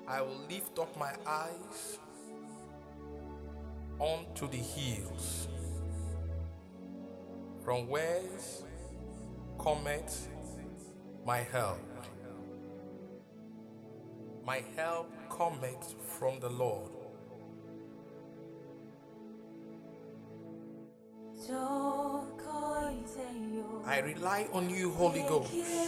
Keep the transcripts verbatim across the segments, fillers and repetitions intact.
I will lift up my eyes unto the hills, from whence cometh my help. My help cometh from the Lord. I rely on you, Holy Ghost.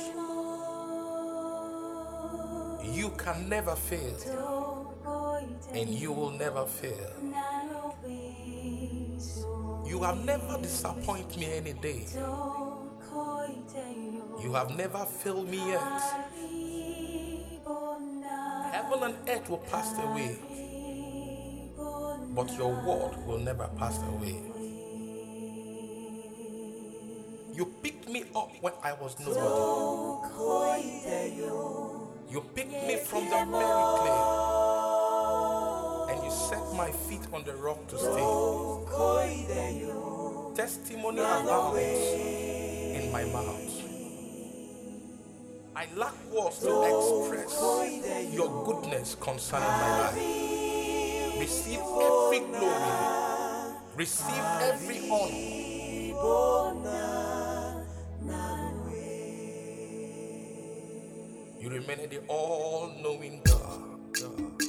You can never fail, and you will never fail. You have never disappointed me any day. You have never failed me yet. Heaven and earth will pass away, but your word will never pass away. You picked me up when I was nobody. You picked me from the very clay, and you set my feet on the rock to stay. Testimony abounds in my mouth. I lack words to express your goodness concerning my life. Receive every glory. Receive every honor. You remain the all-knowing God. God.